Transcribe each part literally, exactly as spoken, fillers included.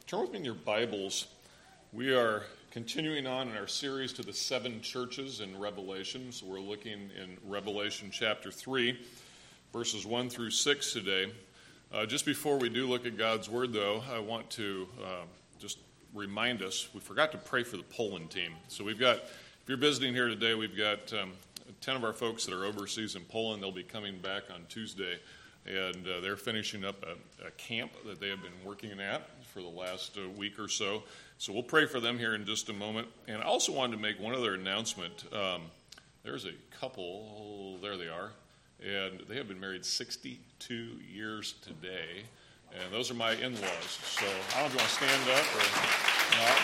Turn with me in your Bibles. We are continuing on in our series to the seven churches in Revelation. So we're looking in Revelation chapter three, verses one through six today. Uh, just before we do look at God's Word, though, I want to uh, just remind us, we forgot to pray for the Poland team. So we've got, if you're visiting here today, we've got um, ten of our folks that are overseas in Poland. They'll be coming back on Tuesday, and uh, they're finishing up a, a camp that they have been working at for the last uh, week or so. So we'll pray for them here in just a moment. And I also wanted to make one other announcement. Um, there's a couple, there they are, and they have been married sixty-two years today. And those are my in-laws. So I don't know if you want to stand up or not,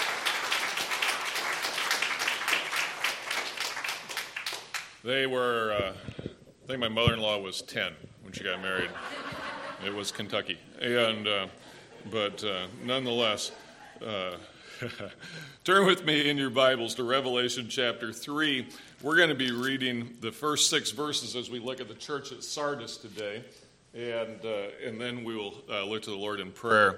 but they were, uh, I think my mother-in-law was ten when she got married. It was Kentucky. And, uh, but uh, nonetheless, uh, turn with me in your Bibles to Revelation chapter three. We're going to be reading the first six verses as we look at the church at Sardis today. And uh, and then we will uh, look to the Lord in prayer.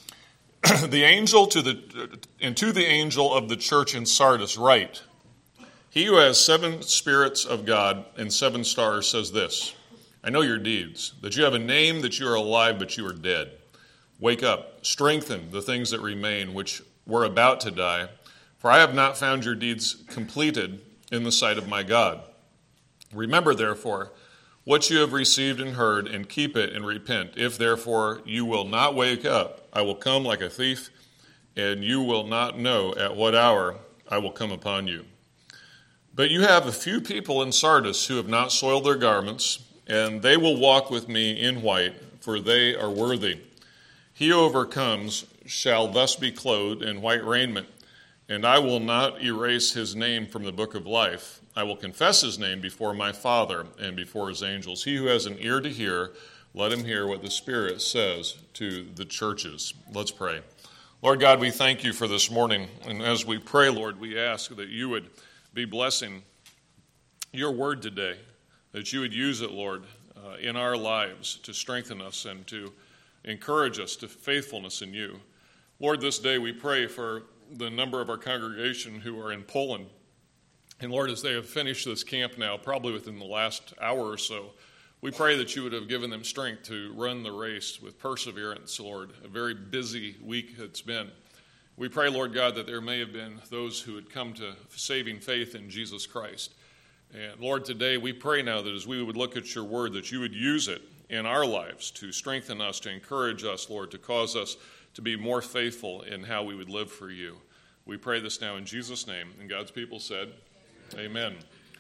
The angel to the and to the angel of the church in Sardis write, he who has seven spirits of God and seven stars says this, I know your deeds, that you have a name, that you are alive, but you are dead. Wake up, strengthen the things that remain, which were about to die, for I have not found your deeds completed in the sight of my God. Remember, therefore, what you have received and heard, and keep it and repent. If, therefore, you will not wake up, I will come like a thief, and you will not know at what hour I will come upon you. But you have a few people in Sardis who have not soiled their garments, and they will walk with me in white, for they are worthy. He who overcomes shall thus be clothed in white raiment, and I will not erase his name from the book of life. I will confess his name before my Father and before his angels. He who has an ear to hear, let him hear what the Spirit says to the churches. Let's pray. Lord God, we thank you for this morning. And as we pray, Lord, we ask that you would be blessing your word today, that you would use it, Lord, uh, in our lives to strengthen us and to encourage us to faithfulness in you. Lord, this day we pray for the number of our congregation who are in Poland. And Lord, as they have finished this camp now, probably within the last hour or so, we pray that you would have given them strength to run the race with perseverance, Lord. A very busy week it's been. We pray, Lord God, that there may have been those who had come to saving faith in Jesus Christ. And Lord, today we pray now that as we would look at your word, that you would use it in our lives to strengthen us, to encourage us, Lord, to cause us to be more faithful in how we would live for you. We pray this now in Jesus' name. And God's people said, amen.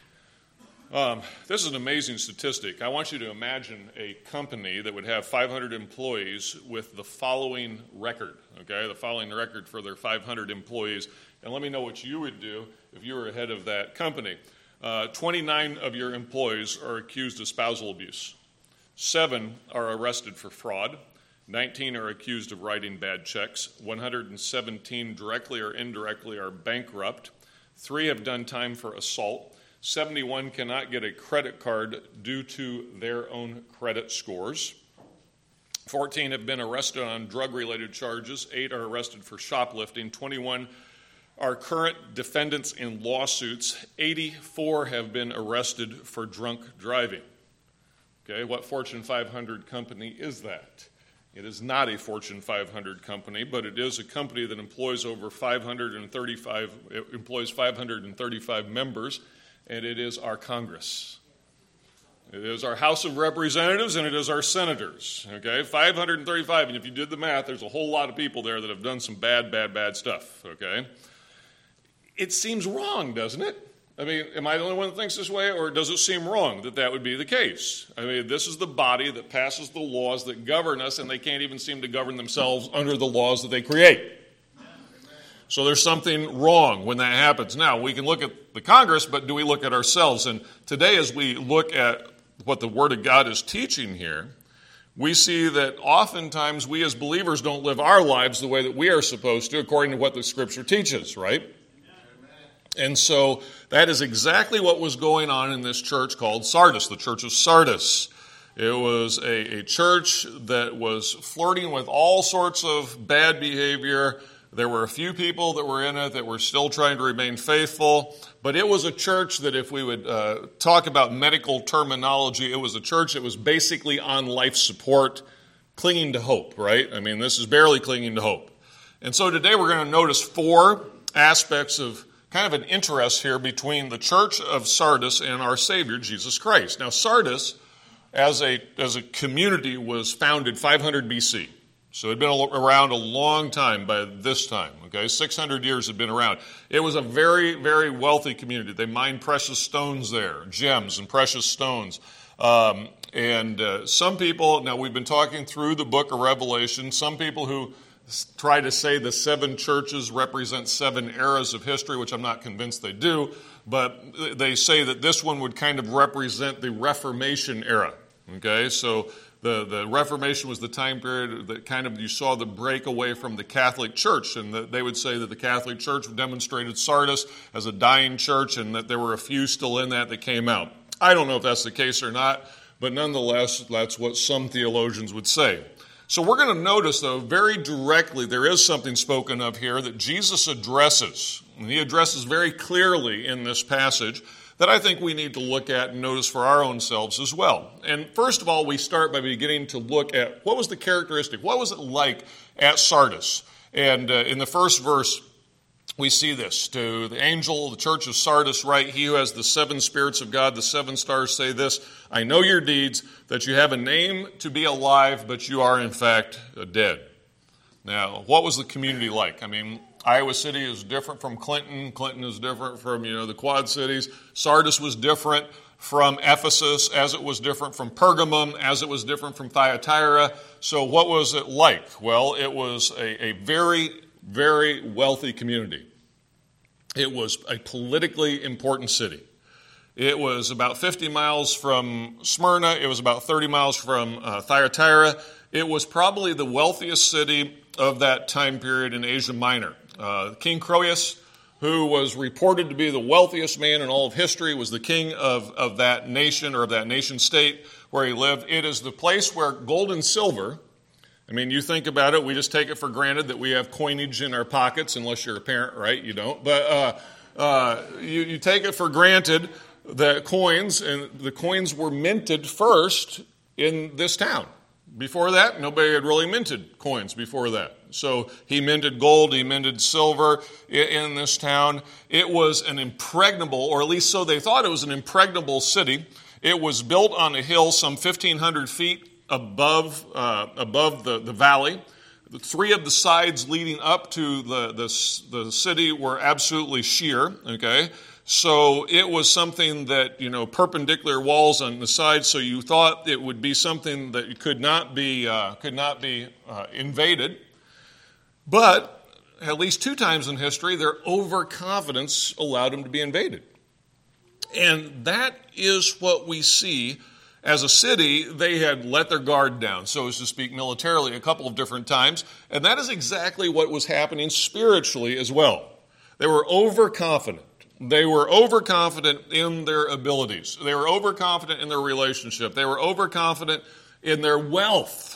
Um, this is an amazing statistic. I want you to imagine a company that would have five hundred employees with the following record, okay, the following record for their five hundred employees. And let me know what you would do if you were head of that company. Uh, twenty-nine of your employees are accused of spousal abuse. Seven are arrested for fraud. nineteen are accused of writing bad checks. one hundred seventeen directly or indirectly are bankrupt. Three have done time for assault. seventy-one cannot get a credit card due to their own credit scores. fourteen have been arrested on drug-related charges. Eight are arrested for shoplifting. twenty-one are current defendants in lawsuits. eighty-four have been arrested for drunk driving. Okay, what Fortune five hundred company is that? It is not a Fortune five hundred company, but it is a company that employs over five hundred thirty-five it employs five hundred thirty-five members, and it is our Congress. It is our House of Representatives, and it is our senators. Okay, five hundred thirty-five, and if you did the math, there's a whole lot of people there that have done some bad, bad, bad stuff. Okay, it seems wrong, doesn't it? I mean, am I the only one that thinks this way, or does it seem wrong that that would be the case? I mean, this is the body that passes the laws that govern us, and they can't even seem to govern themselves under the laws that they create. So there's something wrong when that happens. Now, we can look at the Congress, but do we look at ourselves? And today, as we look at what the Word of God is teaching here, we see that oftentimes we as believers don't live our lives the way that we are supposed to, according to what the Scripture teaches, right? And so that is exactly what was going on in this church called Sardis, the church of Sardis. It was a, a church that was flirting with all sorts of bad behavior. There were a few people that were in it that were still trying to remain faithful. But it was a church that, if we would uh, talk about medical terminology, it was a church that was basically on life support, clinging to hope, right? I mean, this is barely clinging to hope. And so today we're going to notice four aspects of kind of an interest here between the church of Sardis and our Savior, Jesus Christ. Now, Sardis, as a as a community, was founded five hundred B C. So it had been around a long time by this time, okay? six hundred years had been around. It was a very, very wealthy community. They mined precious stones there, gems and precious stones. Um, and uh, some people, now we've been talking through the book of Revelation, some people who try to say the seven churches represent seven eras of history, which I'm not convinced they do, but they say that this one would kind of represent the Reformation era. Okay, so the, the Reformation was the time period that kind of you saw the break away from the Catholic Church, and that they would say that the Catholic Church demonstrated Sardis as a dying church and that there were a few still in that that came out. I don't know if that's the case or not, but nonetheless, that's what some theologians would say. So we're going to notice, though, very directly, there is something spoken of here that Jesus addresses, and he addresses very clearly in this passage, that I think we need to look at and notice for our own selves as well. And first of all, we start by beginning to look at what was the characteristic, what was it like at Sardis? And uh, in the first verse, we see this. To the angel of the church of Sardis write, he who has the seven spirits of God, the seven stars, say this, I know your deeds, that you have a name to be alive, but you are in fact dead. Now, what was the community like? I mean, Iowa City is different from Clinton. Clinton is different from, you know, the Quad Cities. Sardis was different from Ephesus, as it was different from Pergamum, as it was different from Thyatira. So what was it like? Well, it was a, a very, very wealthy community. It was a politically important city. It was about fifty miles from Smyrna. It was about thirty miles from uh, Thyatira. It was probably the wealthiest city of that time period in Asia Minor. Uh, King Croesus, who was reported to be the wealthiest man in all of history, was the king of, of that nation or of that nation state where he lived. It is the place where gold and silver, I mean, you think about it, we just take it for granted that we have coinage in our pockets, unless you're a parent, right? You don't. But uh, uh, you, you take it for granted that coins, and the coins were minted first in this town. Before that, nobody had really minted coins before that. So he minted gold, he minted silver in this town. It was an impregnable, or at least so they thought it was an impregnable city. It was built on a hill some fifteen hundred feet above uh, above the, the valley. The three of the sides leading up to the, the, the city were absolutely sheer, okay? So it was something that, you know, perpendicular walls on the sides, so you thought it would be something that could not be uh, could not be uh, invaded. But at least two times in history, their overconfidence allowed them to be invaded. And that is what we see. As a city, they had let their guard down, so as to speak, militarily a couple of different times. And that is exactly what was happening spiritually as well. They were overconfident. They were overconfident in their abilities. They were overconfident in their relationship. They were overconfident in their wealth.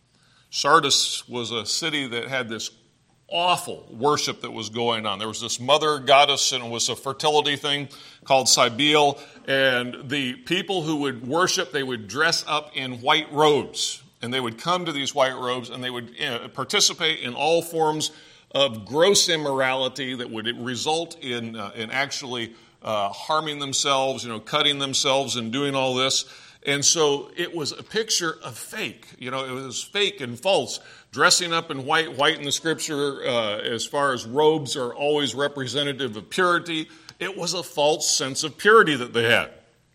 Sardis was a city that had this awful worship that was going on. There was this mother goddess, and it was a fertility thing called Cybele. And the people who would worship, they would dress up in white robes. And they would come to these white robes, and they would uh, participate in all forms of gross immorality that would result in uh, in actually uh, harming themselves, you know, cutting themselves and doing all this. And so it was a picture of fake. You know, it was fake and false. Dressing up in white, white in the scripture, uh, as far as robes are always representative of purity. It was a false sense of purity that they had.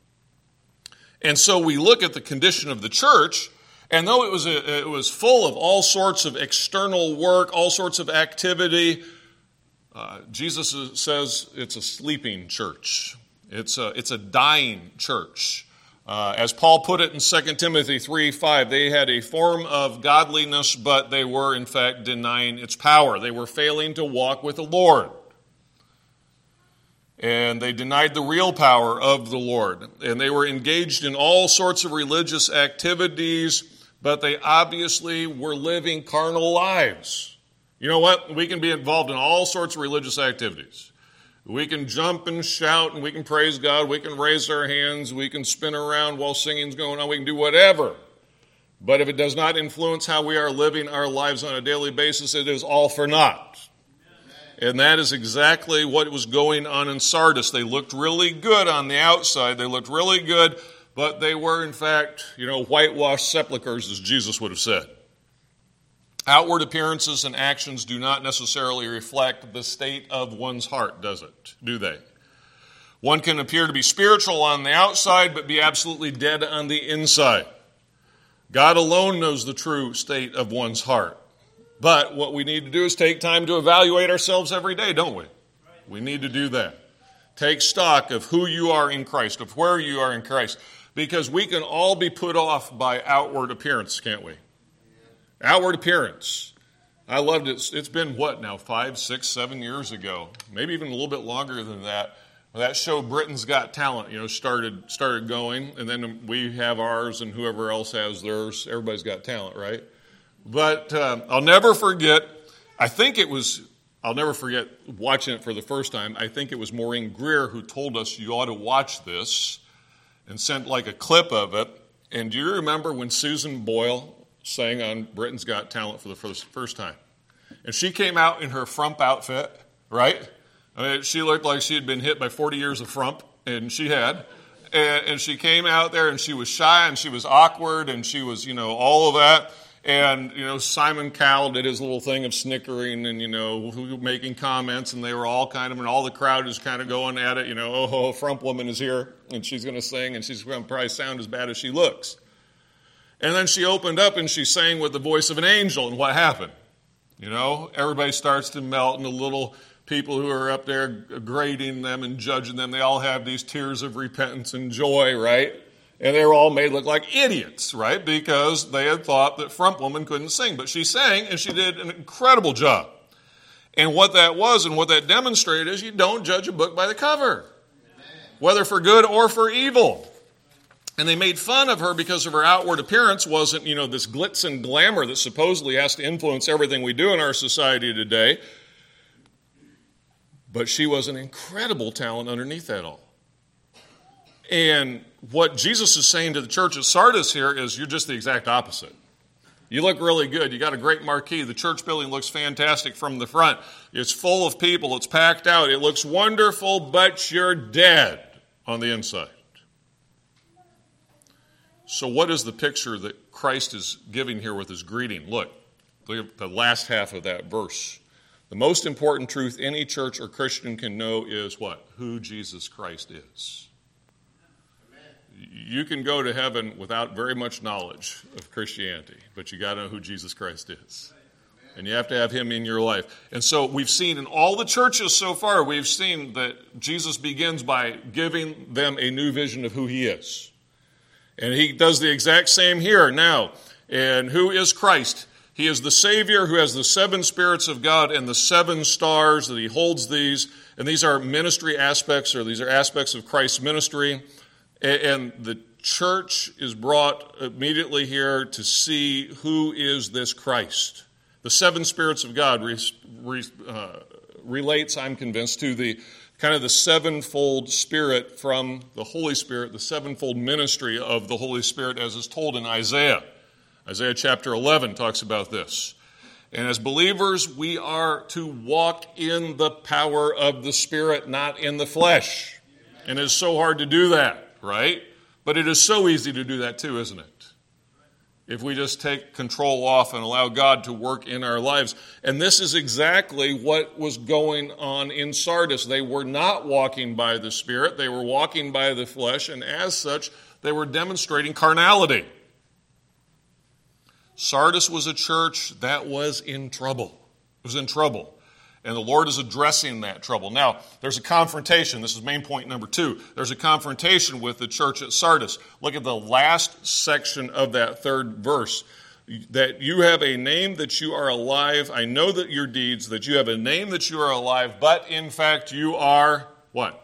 And so we look at the condition of the church, and though it was a, it was full of all sorts of external work, all sorts of activity, uh, Jesus says it's a sleeping church. It's a, it's a dying church. Uh, as Paul put it in Second Timothy three five, they had a form of godliness, but they were in fact denying its power. They were failing to walk with the Lord. And they denied the real power of the Lord. And they were engaged in all sorts of religious activities, but they obviously were living carnal lives. You know what? We can be involved in all sorts of religious activities. We can jump and shout, and we can praise God. We can raise our hands. We can spin around while singing's going on. We can do whatever. But if it does not influence how we are living our lives on a daily basis, it is all for naught. And that is exactly what was going on in Sardis. They looked really good on the outside. They looked really good, but they were, in fact, you know, whitewashed sepulchres, as Jesus would have said. Outward appearances and actions do not necessarily reflect the state of one's heart, does it? Do they? One can appear to be spiritual on the outside, but be absolutely dead on the inside. God alone knows the true state of one's heart. But what we need to do is take time to evaluate ourselves every day, don't we? We need to do that. Take stock of who you are in Christ, of where you are in Christ. Because we can all be put off by outward appearance, can't we? Outward appearance. I loved it. It's been, what now, five, six, seven years ago. Maybe even a little bit longer than that. That show, Britain's Got Talent, you know, started started going. And then we have ours and whoever else has theirs. Everybody's got talent, right? But uh, I'll never forget, I think it was, I'll never forget watching it for the first time. I think it was Maureen Greer who told us you ought to watch this and sent like a clip of it. And do you remember when Susan Boyle sang on Britain's Got Talent for the first, first time? And she came out in her frump outfit, right? I mean, she looked like she had been hit by forty years of frump, and she had. And, and she came out there and she was shy and she was awkward and she was, you know, all of that. And, you know, Simon Cowell did his little thing of snickering and, you know, making comments, and they were all kind of, and all the crowd is kind of going at it, you know, oh, oh frump woman is here, and she's going to sing, and she's going to probably sound as bad as she looks. And then she opened up and she sang with the voice of an angel, and what happened? You know, everybody starts to melt, and the little people who are up there grading them and judging them, they all have these tears of repentance and joy, right? And they were all made look like idiots, right? Because they had thought that frump woman couldn't sing. But she sang, and she did an incredible job. And what that was and what that demonstrated is you don't judge a book by the cover, whether for good or for evil. And they made fun of her because of her outward appearance wasn't, you know, this glitz and glamour that supposedly has to influence everything we do in our society today. But she was an incredible talent underneath that all. And what Jesus is saying to the church at Sardis here is you're just the exact opposite. You look really good. You got a great marquee. The church building looks fantastic from the front. It's full of people. It's packed out. It looks wonderful, but you're dead on the inside. So what is the picture that Christ is giving here with his greeting? Look, look at the last half of that verse. The most important truth any church or Christian can know is what? Who Jesus Christ is. You can go to heaven without very much knowledge of Christianity, but you got to know who Jesus Christ is. And you have to have him in your life. And so we've seen in all the churches so far, we've seen that Jesus begins by giving them a new vision of who he is. And he does the exact same here now. And who is Christ? He is the Savior who has the seven spirits of God and the seven stars that he holds these. And these are ministry aspects, or these are aspects of Christ's ministry. And the church is brought immediately here to see who is this Christ. The seven spirits of God re, re, uh, relates, I'm convinced, to the kind of the sevenfold spirit from the Holy Spirit, the sevenfold ministry of the Holy Spirit as is told in Isaiah. Isaiah chapter eleven talks about this. And as believers, we are to walk in the power of the Spirit, not in the flesh. And it's so hard to do that. Right? But it is so easy to do that too, isn't it? If we just take control off and allow God to work in our lives. And this is exactly what was going on in Sardis. They were not walking by the Spirit. They were walking by the flesh. And as such, they were demonstrating carnality. Sardis was a church that was in trouble. It was in trouble. And the Lord is addressing that trouble. Now, there's a confrontation. This is main point number two. There's a confrontation with the church at Sardis. Look at the last section of that third verse. That you have a name that you are alive. I know that your deeds, that you have a name that you are alive, but in fact you are what?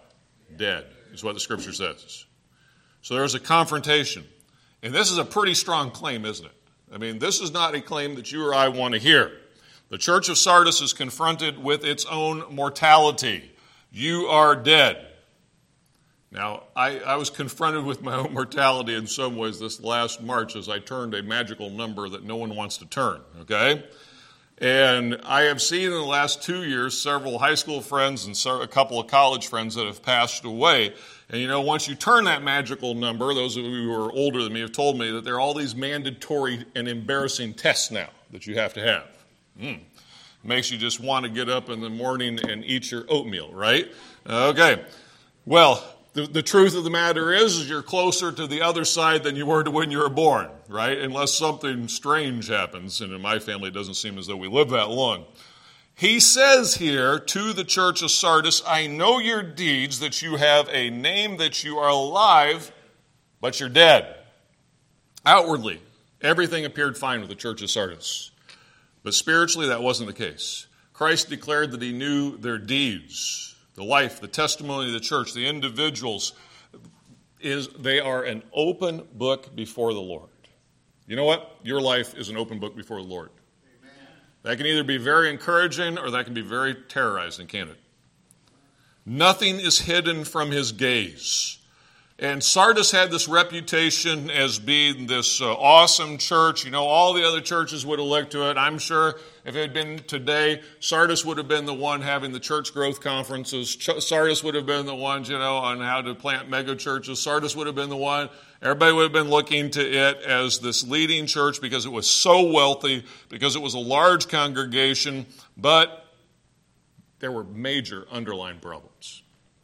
dead, is what the Scripture says. So there's a confrontation. And this is a pretty strong claim, isn't it? I mean, this is not a claim that you or I want to hear. The church of Sardis is confronted with its own mortality. You are dead. Now, I, I was confronted with my own mortality in some ways this last March as I turned a magical number that no one wants to turn, okay? And I have seen in the last two years several high school friends and a couple of college friends that have passed away. And you know, once you turn that magical number, those of you who are older than me have told me that there are all these mandatory and embarrassing tests now that you have to have. Mm. Makes you just want to get up in the morning and eat your oatmeal, right? Okay. Well, the, the truth of the matter is, is you're closer to the other side than you were to when you were born, right? Unless something strange happens, and in my family it doesn't seem as though we live that long. He says here to the church of Sardis, I know your deeds, that you have a name, that you are alive, but you're dead. Outwardly, everything appeared fine with the church of Sardis. But spiritually, that wasn't the case. Christ declared that he knew their deeds, the life, the testimony of the church, the individuals. Is they are an open book before the Lord. You know what? Your life is an open book before the Lord. That can either be very encouraging or that can be very terrorizing, can't it? Nothing is hidden from his gaze. And Sardis had this reputation as being this uh, awesome church. You know, all the other churches would have looked to it. I'm sure if it had been today, Sardis would have been the one having the church growth conferences. Ch- Sardis would have been the ones, you know, on how to plant mega churches. Sardis would have been the one. Everybody would have been looking to it as this leading church because it was so wealthy, because it was a large congregation, but there were major underlying problems.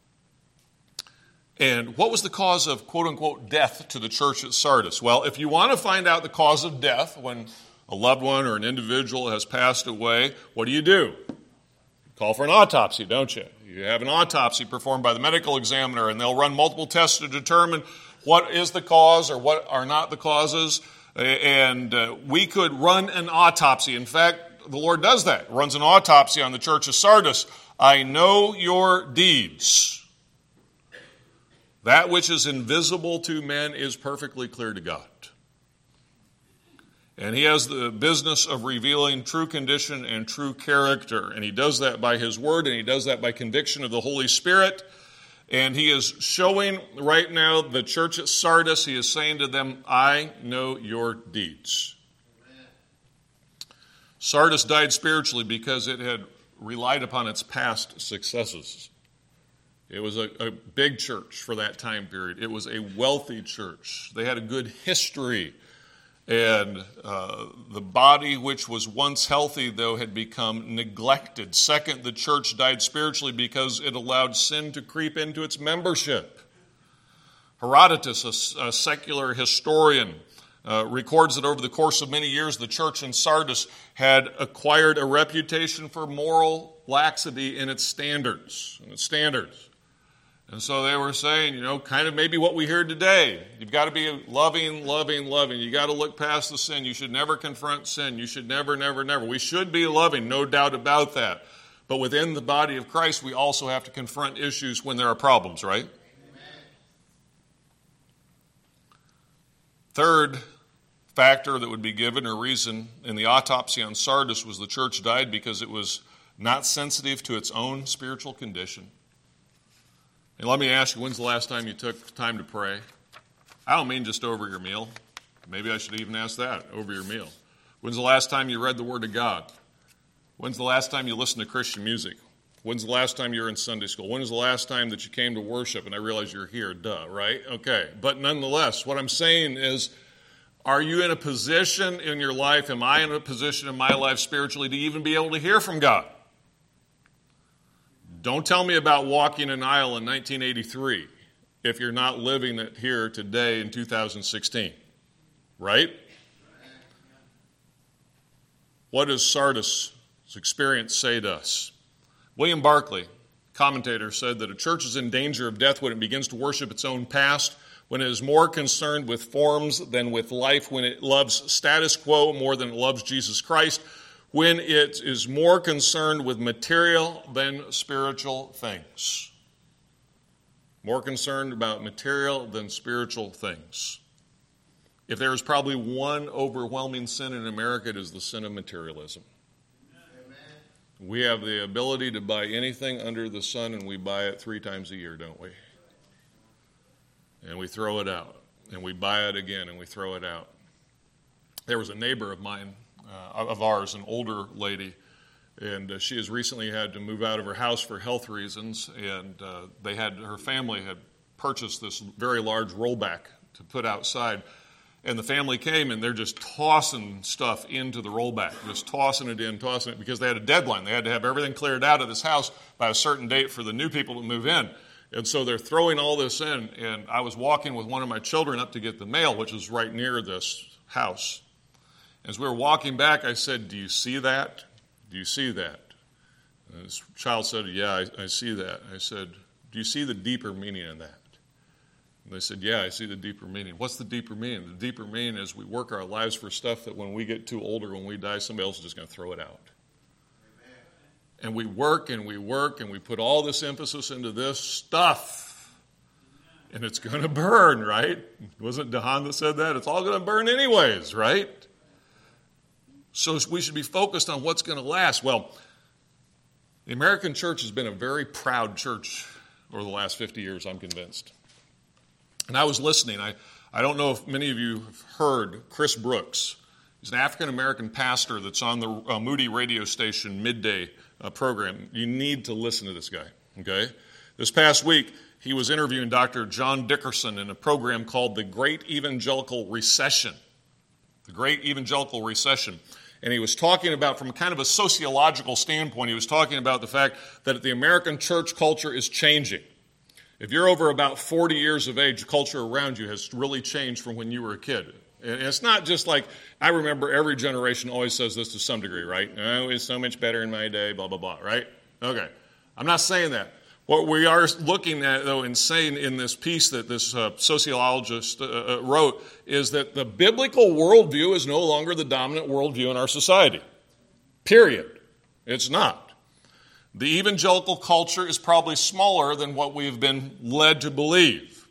And what was the cause of, quote-unquote, death to the church at Sardis? Well, if you want to find out the cause of death when a loved one or an individual has passed away, what do you do? You call for an autopsy, don't you? You have an autopsy performed by the medical examiner, and they'll run multiple tests to determine what is the cause or what are not the causes. And uh, we could run an autopsy. In fact, the Lord does that, runs an autopsy on the church of Sardis. I know your deeds. That which is invisible to men is perfectly clear to God. And he has the business of revealing true condition and true character. And he does that by his word, and he does that by conviction of the Holy Spirit. And he is showing right now the church at Sardis, he is saying to them, I know your deeds. Amen. Sardis died spiritually because it had relied upon its past successes. It was a, a big church for that time period. It was a wealthy church. They had a good history. And uh, the body, which was once healthy, though, had become neglected. Second, the church died spiritually because it allowed sin to creep into its membership. Herodotus, a, a secular historian, uh, records that over the course of many years, the church in Sardis had acquired a reputation for moral laxity in its standards. In its standards. And so they were saying, you know, kind of maybe what we hear today. You've got to be loving, loving, loving. You've got to look past the sin. You should never confront sin. You should never, never, never. We should be loving, no doubt about that. But within the body of Christ, we also have to confront issues when there are problems, right? Amen. Third factor that would be given, or reason, in the autopsy on Sardis was the church died because it was not sensitive to its own spiritual condition. And let me ask you, when's the last time you took time to pray? I don't mean just over your meal. Maybe I should even ask that, over your meal. When's the last time you read the Word of God? When's the last time you listened to Christian music? When's the last time you were in Sunday school? When was the last time that you came to worship? And I realize you're here, duh, right? Okay. But nonetheless, what I'm saying is, are you in a position in your life, am I in a position in my life spiritually to even be able to hear from God? Don't tell me about walking an aisle in nineteen eighty-three if you're not living it here today in two thousand sixteen, right? What does Sardis' experience say to us? William Barclay, commentator, said that a church is in danger of death when it begins to worship its own past, when it is more concerned with forms than with life, when it loves status quo more than it loves Jesus Christ, when it is more concerned with material than spiritual things. more concerned about material than spiritual things. If there is probably one overwhelming sin in America, it is the sin of materialism. Amen. We have the ability to buy anything under the sun, and we buy it three times a year, don't we? And we throw it out, and we buy it again, and we throw it out. There was a neighbor of mine, uh, of ours, an older lady, and uh, she has recently had to move out of her house for health reasons, and uh, they had her family had purchased this very large rollback to put outside. And the family came, and they're just tossing stuff into the rollback, just tossing it in, tossing it, because they had a deadline. They had to have everything cleared out of this house by a certain date for the new people to move in. And so they're throwing all this in, and I was walking with one of my children up to get the mail, which is right near this house. As we were walking back, I said, "Do you see that? Do you see that?" And this child said, "Yeah, I, I see that." I said, "Do you see the deeper meaning in that?" And they said, "Yeah, I see the deeper meaning." What's the deeper meaning? The deeper meaning is we work our lives for stuff that when we get too older, when we die, somebody else is just going to throw it out. Amen. And we work and we work and we put all this emphasis into this stuff. And it's going to burn, right? Wasn't DeHaan that said that? It's all going to burn anyways, right? So we should be focused on what's going to last. Well, the American church has been a very proud church over the last fifty years, I'm convinced. And I was listening. I, I don't know if many of you have heard Chris Brooks. He's an African-American pastor that's on the uh, Moody radio station midday uh, program. You need to listen to this guy, okay? This past week, he was interviewing Doctor John Dickerson in a program called The Great Evangelical Recession. The Great Evangelical Recession. And he was talking about, from kind of a sociological standpoint, he was talking about the fact that the American church culture is changing. If you're over about forty years of age, culture around you has really changed from when you were a kid. And it's not just like, I remember every generation always says this to some degree, right? Oh, it's so much better in my day, blah, blah, blah, right? Okay. I'm not saying that. What we are looking at, though, and saying in this piece that this uh, sociologist uh, wrote is that the biblical worldview is no longer the dominant worldview in our society. Period. It's not. The evangelical culture is probably smaller than what we've been led to believe.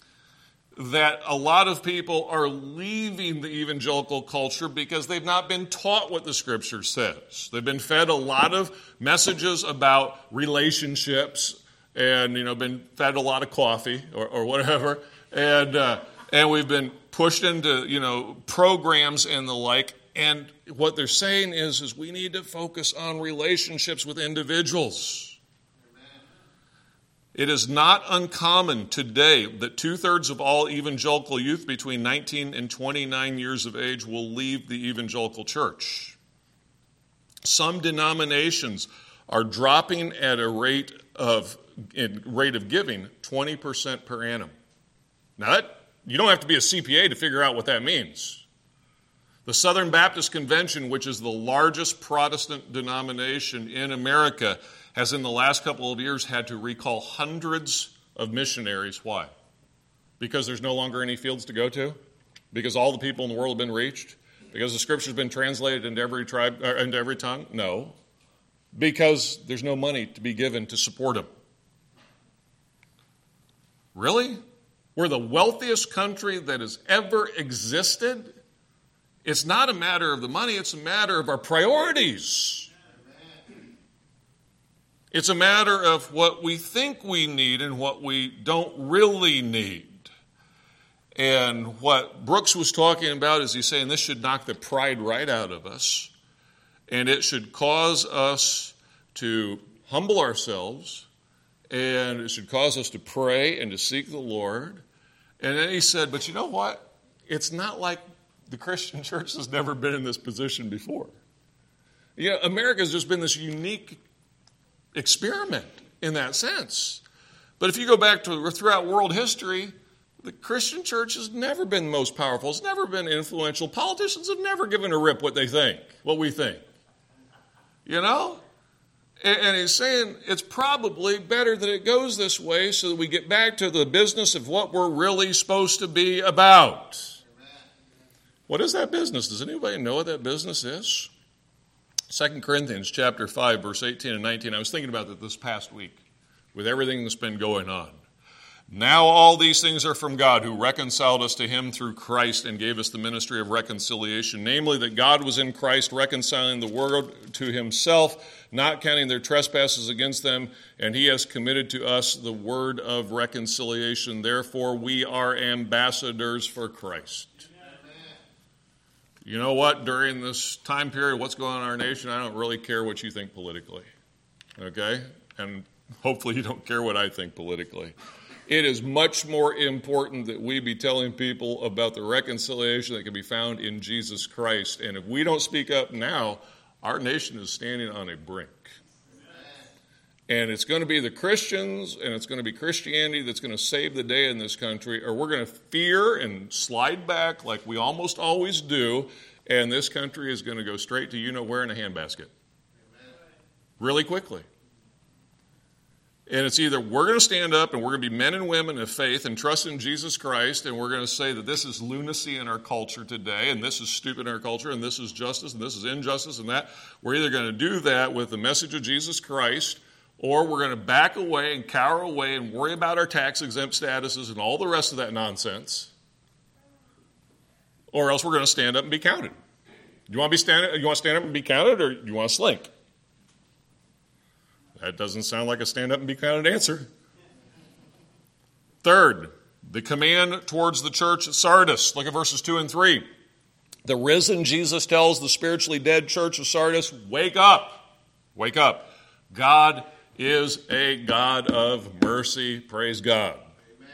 That a lot of people are leaving the evangelical culture because they've not been taught what the Scripture says. They've been fed a lot of messages about relationships and, you know, been fed a lot of coffee or, or whatever. And, uh, and we've been pushed into, you know, programs and the like. And what they're saying is, is we need to focus on relationships with individuals. Amen. It is not uncommon today that two-thirds of all evangelical youth between nineteen and twenty-nine years of age will leave the evangelical church. Some denominations are dropping at a rate of in rate of giving twenty percent per annum. Now, that, you don't have to be a C P A to figure out what that means. The Southern Baptist Convention, which is the largest Protestant denomination in America, has in the last couple of years had to recall hundreds of missionaries. Why? Because there's no longer any fields to go to? Because all the people in the world have been reached? Because the Scripture's been translated into every tribe, or into every tongue? No. Because there's no money to be given to support them. Really? We're the wealthiest country that has ever existed? It's not a matter of the money, it's a matter of our priorities. It's a matter of what we think we need and what we don't really need. And what Brooks was talking about is he's saying this should knock the pride right out of us, and it should cause us to humble ourselves, and it should cause us to pray and to seek the Lord. And then he said, but you know what? It's not like the Christian church has never been in this position before. You know, America's just been this unique experiment in that sense. But if you go back to throughout world history, the Christian church has never been the most powerful. It's never been influential. Politicians have never given a rip what they think, what we think. You know? And, and he's saying it's probably better that it goes this way so that we get back to the business of what we're really supposed to be about. What is that business? Does anybody know what that business is? Second Corinthians chapter five, verse eighteen and nineteen. I was thinking about that this past week with everything that's been going on. Now all these things are from God, who reconciled us to him through Christ and gave us the ministry of reconciliation, namely that God was in Christ reconciling the world to himself, not counting their trespasses against them, and he has committed to us the word of reconciliation. Therefore, we are ambassadors for Christ. Amen. You know what? During this time period, what's going on in our nation, I don't really care what you think politically. Okay? And hopefully you don't care what I think politically. It is much more important that we be telling people about the reconciliation that can be found in Jesus Christ. And if we don't speak up now, our nation is standing on a brink. And it's going to be the Christians and it's going to be Christianity that's going to save the day in this country, or we're going to fear and slide back like we almost always do, and this country is going to go straight to you-know-where in a handbasket. Really quickly. And it's either we're going to stand up and we're going to be men and women of faith and trust in Jesus Christ, and we're going to say that this is lunacy in our culture today, and this is stupid in our culture, and this is justice, and this is injustice, and that. We're either going to do that with the message of Jesus Christ, or we're going to back away and cower away and worry about our tax-exempt statuses and all the rest of that nonsense, or else we're going to stand up and be counted. You want to be stand, you want to stand up and be counted, or you want to slink? That doesn't sound like a stand up and be counted answer. Third, the command towards the church at Sardis. Look at verses two and three. The risen Jesus tells the spiritually dead church of Sardis, wake up, wake up. God is a God of mercy. Praise God. Amen.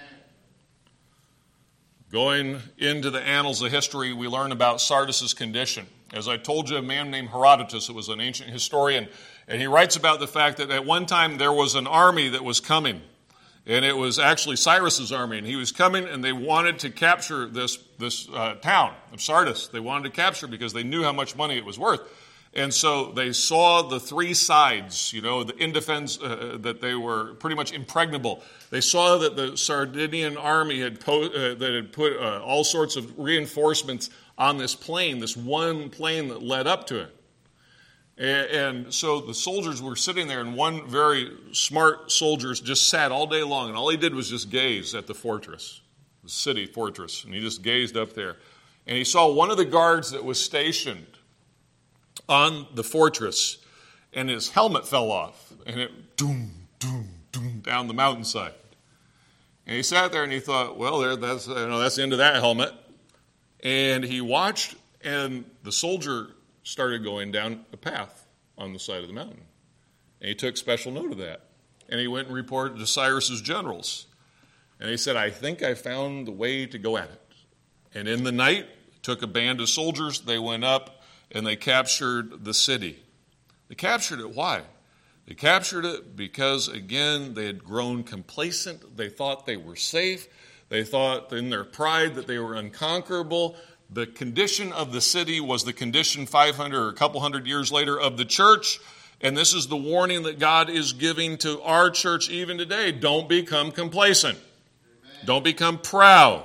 Going into the annals of history, we learn about Sardis' condition. As I told you, a man named Herodotus, who was an ancient historian, and he writes about the fact that at one time there was an army that was coming. And it was actually Cyrus's army. And he was coming, and they wanted to capture this, this uh, town of Sardis. They wanted to capture it because they knew how much money it was worth. And so they saw the three sides, you know, the in defense, uh, that they were pretty much impregnable. They saw that the Sardinian army had, po- uh, that had put uh, all sorts of reinforcements on this plain, this one plain that led up to it. And so the soldiers were sitting there, and one very smart soldier just sat all day long, and all he did was just gaze at the fortress, the city fortress, and he just gazed up there. And he saw one of the guards that was stationed on the fortress, and his helmet fell off, and it doom, doom, doom down the mountainside. And he sat there, and he thought, well, there, that's, you know, that's the end of that helmet. And he watched, and the soldier started going down a path on the side of the mountain. And he took special note of that. And he went and reported to Cyrus's generals. And he said, I think I found the way to go at it. And in the night, took a band of soldiers, they went up, and they captured the city. They captured it, why? They captured it because, again, they had grown complacent. They thought they were safe. They thought in their pride that they were unconquerable. The condition of the city was the condition five hundred or a couple hundred years later of the church. And this is the warning that God is giving to our church even today. Don't become complacent. Amen. Don't become proud. Amen.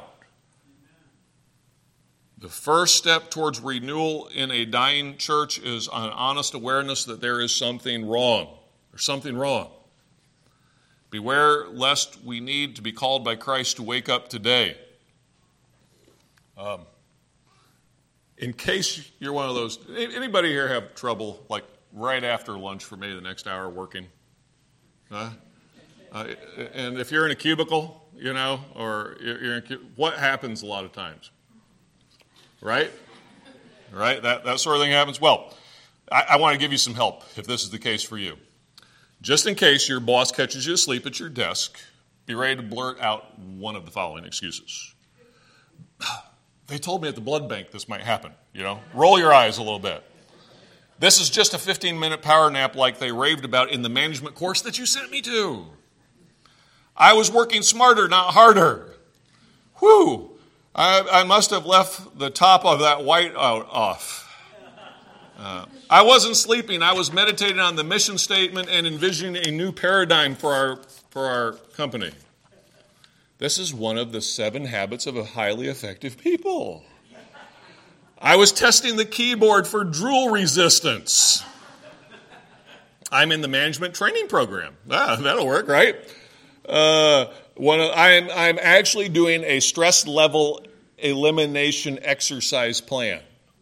The first step towards renewal in a dying church is an honest awareness that there is something wrong. There's something wrong. Beware lest we need to be called by Christ to wake up today. Um, in case you're one of those, anybody here have trouble like right after lunch for maybe the next hour working? Huh? Uh, and if you're in a cubicle, you know, or you're in a, what happens a lot of times? Right? Right? That, that sort of thing happens. Well, I, I want to give you some help if this is the case for you. Just in case your boss catches you asleep at your desk, be ready to blurt out one of the following excuses. They told me at the blood bank this might happen, you know. Roll your eyes a little bit. This is just a fifteen-minute power nap like they raved about in the management course that you sent me to. I was working smarter, not harder. Whew. I, I must have left the top of that whiteout off. Uh, I wasn't sleeping. I was meditating on the mission statement and envisioning a new paradigm for our for our company. This is one of the seven habits of a highly effective people. I was testing the keyboard for drool resistance. I'm in the management training program. Ah, that'll work, right? Uh, one of, I'm, I'm actually doing a stress level elimination exercise plan.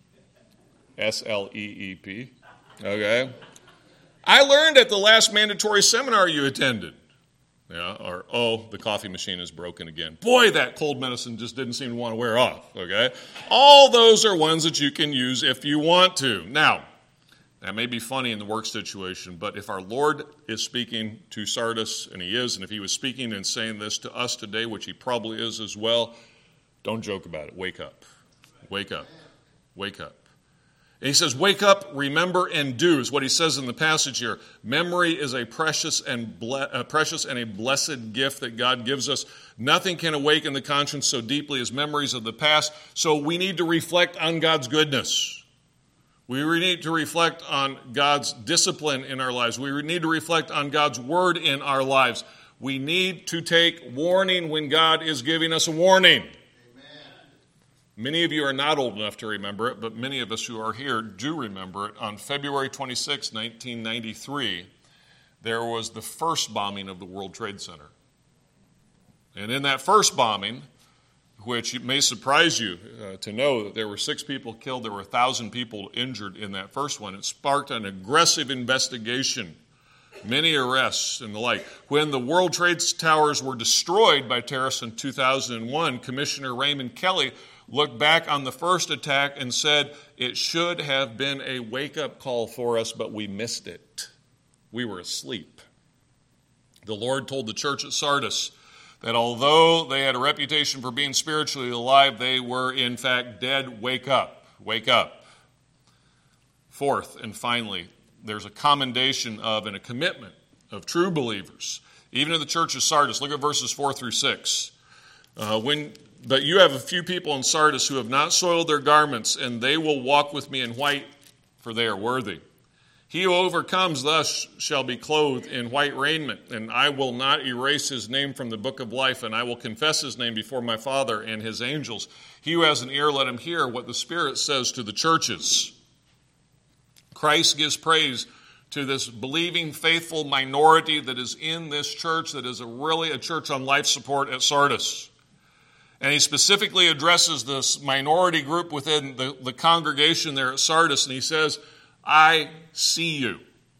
S L E E P. Okay. I learned at the last mandatory seminar you attended. Yeah, or, oh, the coffee machine is broken again. Boy, that cold medicine just didn't seem to want to wear off, okay? All those are ones that you can use if you want to. Now, that may be funny in the work situation, but if our Lord is speaking to Sardis, and he is, and if he was speaking and saying this to us today, which he probably is as well, don't joke about it. Wake up. Wake up. Wake up. And he says, wake up, remember, and do, is what he says in the passage here. Memory is a precious and ble- uh, precious and a blessed gift that God gives us. Nothing can awaken the conscience so deeply as memories of the past. So we need to reflect on God's goodness. We need to reflect on God's discipline in our lives. We need to reflect on God's word in our lives. We need to take warning when God is giving us a warning. Many of you are not old enough to remember it, but many of us who are here do remember it. On February twenty-sixth, nineteen ninety-three, there was the first bombing of the World Trade Center. And in that first bombing, which may surprise you uh, to know that there were six people killed, there were one thousand people injured in that first one, it sparked an aggressive investigation, many arrests and the like. When the World Trade Towers were destroyed by terrorists in two thousand one, Commissioner Raymond Kelly looked back on the first attack and said, it should have been a wake-up call for us, but we missed it. We were asleep. The Lord told the church at Sardis that although they had a reputation for being spiritually alive, they were in fact dead. Wake up. Wake up. Fourth, and finally, there's a commendation of and a commitment of true believers. Even in the church of Sardis, look at verses four through six. Uh, when... But you have a few people in Sardis who have not soiled their garments, and they will walk with me in white, for they are worthy. He who overcomes thus shall be clothed in white raiment, and I will not erase his name from the book of life, and I will confess his name before my Father and his angels. He who has an ear, let him hear what the Spirit says to the churches. Christ gives praise to this believing, faithful minority that is in this church, that is a really a church on life support at Sardis. And he specifically addresses this minority group within the, the congregation there at Sardis, and he says, I see you.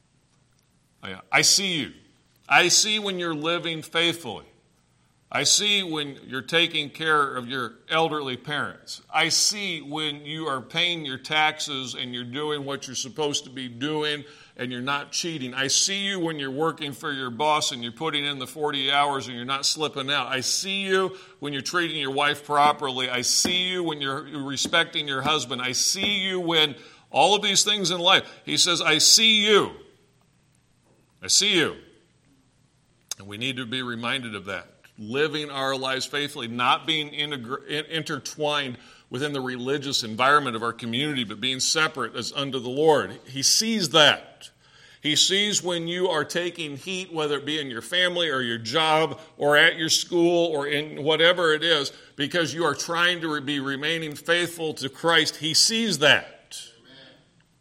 I see you. I see when you're living faithfully. I see when you're taking care of your elderly parents. I see when you are paying your taxes and you're doing what you're supposed to be doing and you're not cheating. I see you when you're working for your boss and you're putting in the forty hours and you're not slipping out. I see you when you're treating your wife properly. I see you when you're respecting your husband. I see you when all of these things in life. He says, I see you. I see you. And we need to be reminded of that. Living our lives faithfully, not being integr- intertwined within the religious environment of our community, but being separate as unto the Lord. He sees that. He sees when you are taking heat, whether it be in your family or your job or at your school or in whatever it is, because you are trying to be remaining faithful to Christ. He sees that. Amen.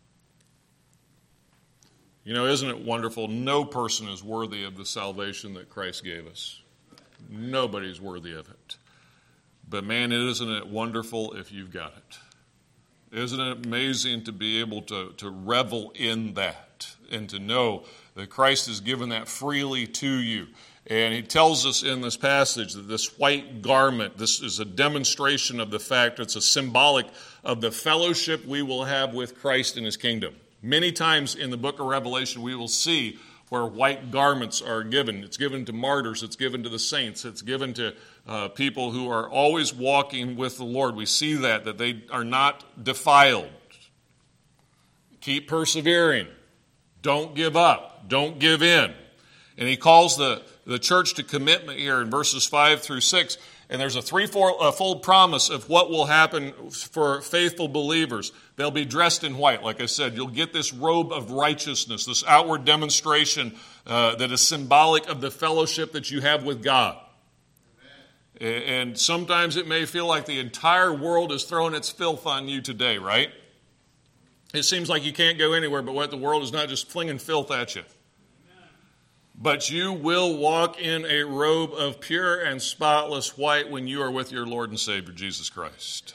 You know, isn't it wonderful? No person is worthy of the salvation that Christ gave us. Nobody's worthy of it. But man, isn't it wonderful if you've got it? Isn't it amazing to be able to, to revel in that and to know that Christ has given that freely to you? And he tells us in this passage that this white garment, this is a demonstration of the fact, it's a symbolic of the fellowship we will have with Christ in his kingdom. Many times in the book of Revelation, we will see where white garments are given. It's given to martyrs. It's given to the saints. It's given to uh, people who are always walking with the Lord. We see that, that they are not defiled. Keep persevering. Don't give up. Don't give in. And he calls the, the church to commitment here in verses five through six. And there's a threefold promise of what will happen for faithful believers. They'll be dressed in white. Like I said, you'll get this robe of righteousness, this outward demonstration uh, that is symbolic of the fellowship that you have with God. Amen. And sometimes it may feel like the entire world is throwing its filth on you today, right? It seems like you can't go anywhere, but what the world is not just flinging filth at you. But you will walk in a robe of pure and spotless white when you are with your Lord and Savior, Jesus Christ.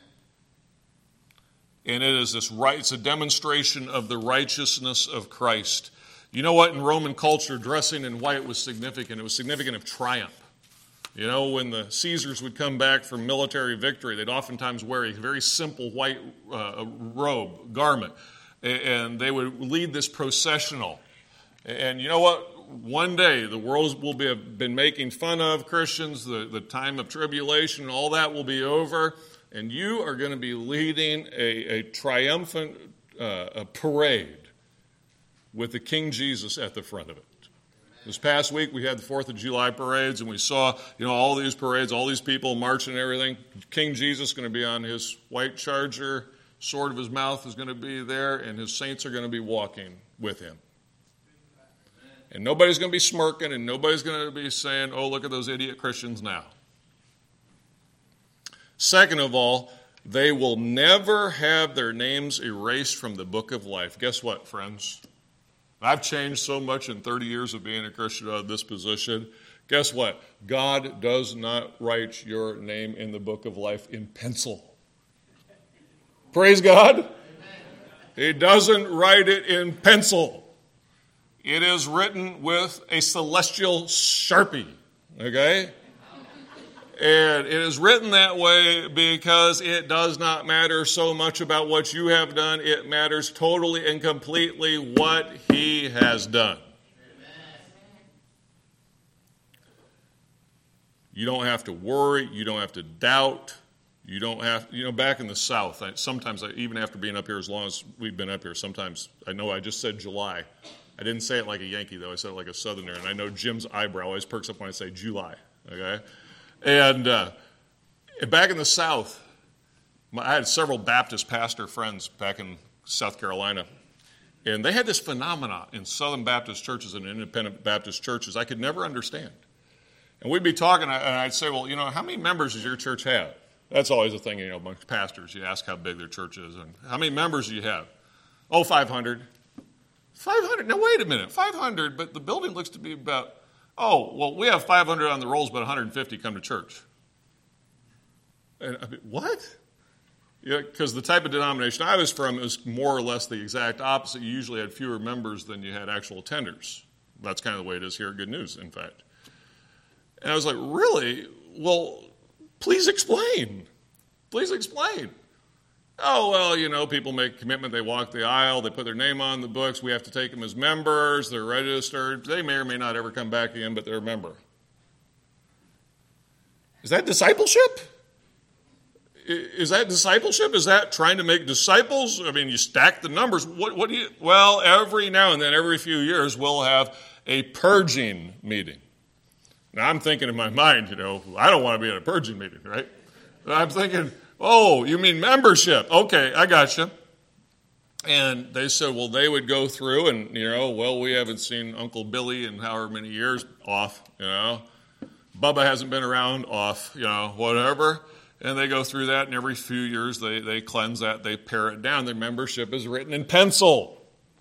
And it is this right, it's a demonstration of the righteousness of Christ. You know what? In Roman culture, dressing in white was significant. It was significant of triumph. You know, when the Caesars would come back from military victory, they'd oftentimes wear a very simple white uh, robe, garment, and they would lead this processional. And you know what? One day the world will be have been making fun of Christians, the, the time of tribulation, all that will be over, and you are going to be leading a, a triumphant uh, a parade with the King Jesus at the front of it. This past week we had the fourth of July parades, and we saw, you know, all these parades, all these people marching and everything. King Jesus is going to be on his white charger, sword of his mouth is going to be there, and his saints are going to be walking with him. And nobody's going to be smirking, and nobody's going to be saying, oh, look at those idiot Christians now. Second of all, they will never have their names erased from the book of life. Guess what, friends? I've changed so much in thirty years of being a Christian out of this position. Guess what? God does not write your name in the book of life in pencil. Praise God. Amen. He doesn't write it in pencil. It is written with a celestial Sharpie, okay? And it is written that way because it does not matter so much about what you have done. It matters totally and completely what he has done. You don't have to worry. You don't have to doubt. You don't have, you know, back in the South, I, sometimes I, even after being up here as long as we've been up here, sometimes, I know I just said July. I didn't say it like a Yankee, though. I said it like a Southerner. And I know Jim's eyebrow always perks up when I say July, okay? And uh, back in the South, my, I had several Baptist pastor friends back in South Carolina. And they had this phenomenon in Southern Baptist churches and independent Baptist churches I could never understand. And we'd be talking, and I'd say, well, you know, how many members does your church have? That's always a thing, you know, amongst pastors. You ask how big their church is. And how many members do you have? Oh, five hundred. five hundred? Now, wait a minute. five hundred, but the building looks to be about, oh, well, we have five hundred on the rolls, but one hundred fifty come to church. And I mean, what? Yeah, because the type of denomination I was from was more or less the exact opposite. You usually had fewer members than you had actual attenders. That's kind of the way it is here at Good News, in fact. And I was like, really? Well, please explain. Please explain. Oh, well, you know, people make a commitment. They walk the aisle. They put their name on the books. We have to take them as members. They're registered. They may or may not ever come back again, but they're a member. Is that discipleship? Is that discipleship? Is that trying to make disciples? I mean, you stack the numbers. What, what do you? Well, every now and then, every few years, we'll have a purging meeting. Now, I'm thinking in my mind, you know, I don't want to be at a purging meeting, right? I'm thinking, oh, you mean membership? Okay, I got you. And they said, well, they would go through and, you know, well, we haven't seen Uncle Billy in however many years, off, you know. Bubba hasn't been around, off, you know, whatever. And they go through that, and every few years they, they cleanse that, they pare it down. Their membership is written in pencil.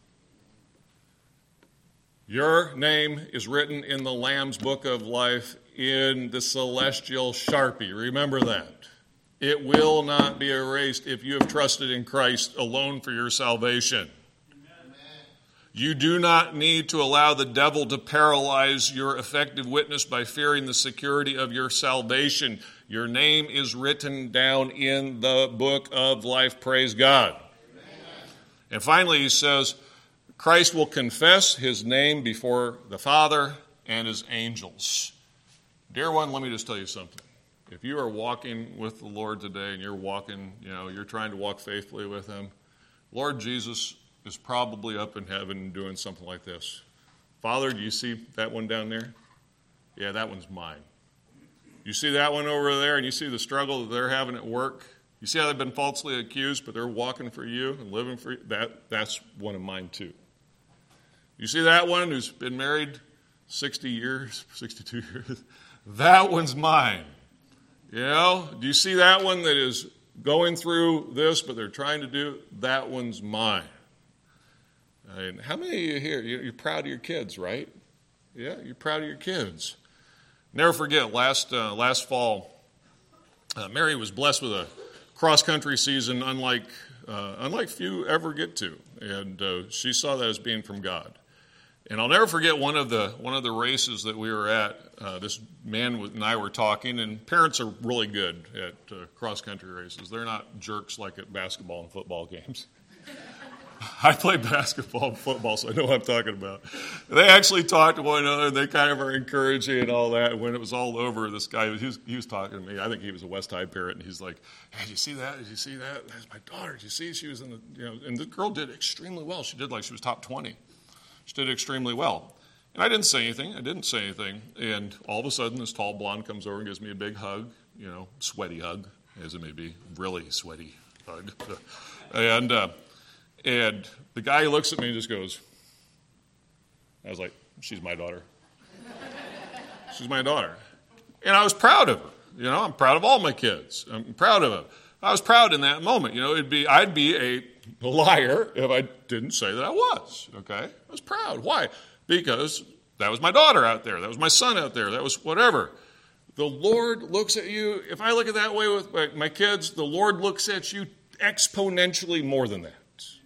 Your name is written in the Lamb's Book of Life in the celestial Sharpie. Remember that. It will not be erased if you have trusted in Christ alone for your salvation. Amen. You do not need to allow the devil to paralyze your effective witness by fearing the security of your salvation. Your name is written down in the Book of Life. Praise God. Amen. And finally, he says, Christ will confess his name before the Father and his angels. Dear one, let me just tell you something. If you are walking with the Lord today and you're walking, you know, you're trying to walk faithfully with him, Lord Jesus is probably up in heaven doing something like this. Father, do you see that one down there? Yeah, that one's mine. You see that one over there, and you see the struggle that they're having at work? You see how they've been falsely accused, but they're walking for you and living for you? That, that's one of mine too. You see that one who's been married sixty years, sixty-two years? That one's mine. You know, do you see that one that is going through this, but they're trying to do? That one's mine. I mean, how many of you here, you're proud of your kids, right? Yeah, you're proud of your kids. Never forget, last uh, last fall, uh, Mary was blessed with a cross-country season unlike uh, unlike few ever get to, and uh, she saw that as being from God. And I'll never forget one of the one of the races that we were at. Uh, this man and I were talking, and parents are really good at uh, cross-country races. They're not jerks like at basketball and football games. I play basketball and football, so I know what I'm talking about. They actually talked to one another, and they kind of are encouraging and all that. And when it was all over, this guy, he was, he was talking to me. I think he was a West High parent, and he's like, hey, did you see that? Did you see that? That's my daughter. Did you see? She was in the, you know, and the girl did extremely well. She did like she was top twenty. She did extremely well. And I didn't say anything. I didn't say anything. And all of a sudden, this tall blonde comes over and gives me a big hug, you know, sweaty hug, as it may be, really sweaty hug. And uh, and the guy looks at me and just goes, I was like, she's my daughter. She's my daughter. And I was proud of her. You know, I'm proud of all my kids. I'm proud of them. I was proud in that moment. You know, it'd be I'd be a liar if I didn't say that I was. Okay? I was proud. Why? Because that was my daughter out there. That was my son out there. That was whatever. The Lord looks at you. If I look at that way with my, my kids, the Lord looks at you exponentially more than that.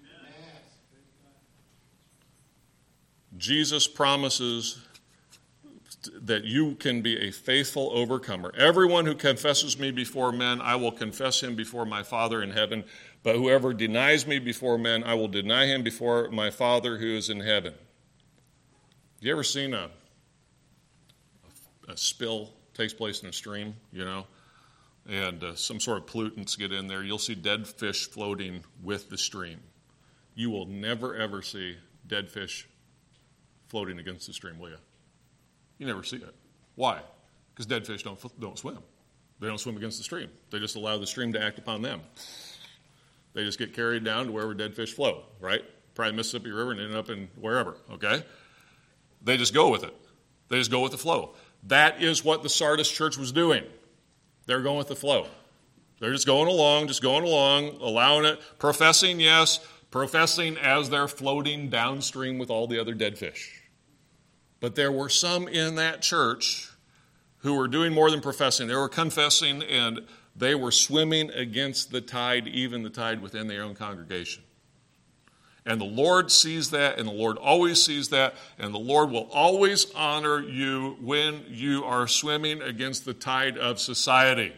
Jesus promises that you can be a faithful overcomer. Everyone who confesses me before men, I will confess him before my Father in heaven. But whoever denies me before men, I will deny him before my Father who is in heaven. You ever seen a, a spill takes place in a stream, you know, and uh, some sort of pollutants get in there? You'll see dead fish floating with the stream. You will never, ever see dead fish floating against the stream, will you? You never see it. Why? Because dead fish don't don't swim. They don't swim against the stream. They just allow the stream to act upon them. They just get carried down to wherever dead fish flow, right? Probably Mississippi River and end up in wherever, okay? They just go with it. They just go with the flow. That is what the Sardis church was doing. They're going with the flow. They're just going along, just going along, allowing it, professing, yes, professing as they're floating downstream with all the other dead fish. But there were some in that church who were doing more than professing. They were confessing, and they were swimming against the tide, even the tide within their own congregation. And the Lord sees that, and the Lord always sees that, and the Lord will always honor you when you are swimming against the tide of society.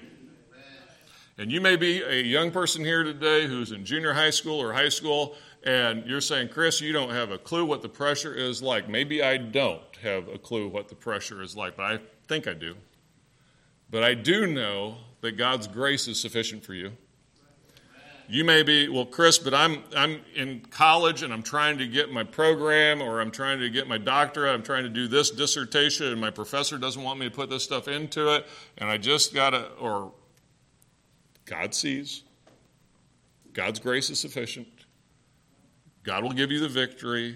And you may be a young person here today who's in junior high school or high school, and you're saying, Chris, you don't have a clue what the pressure is like. Maybe I don't have a clue what the pressure is like, but I think I do. But I do know that God's grace is sufficient for you. You may be, well, Chris, but I'm I'm in college and I'm trying to get my program, or I'm trying to get my doctorate. I'm trying to do this dissertation, and my professor doesn't want me to put this stuff into it, and I just got to, or God sees. God's grace is sufficient. God will give you the victory.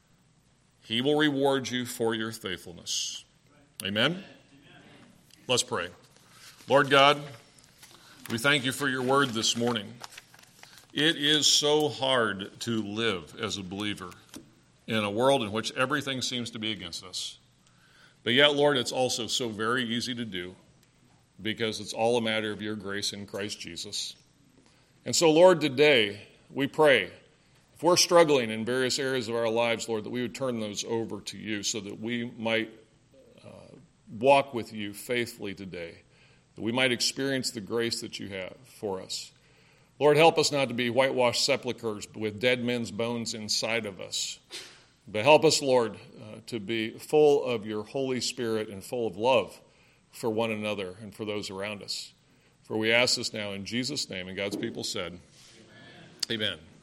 He will reward you for your faithfulness. Amen? Let's pray. Lord God, we thank you for your word this morning. It is so hard to live as a believer in a world in which everything seems to be against us. But yet, Lord, it's also so very easy to do, because it's all a matter of your grace in Christ Jesus. And so, Lord, today we pray, if we're struggling in various areas of our lives, Lord, that we would turn those over to you so that we might uh, walk with you faithfully today, that we might experience the grace that you have for us. Lord, help us not to be whitewashed sepulchres with dead men's bones inside of us, but help us, Lord, uh, to be full of your Holy Spirit and full of love for one another and for those around us. For we ask this now in Jesus' name, and God's people said, Amen. Amen.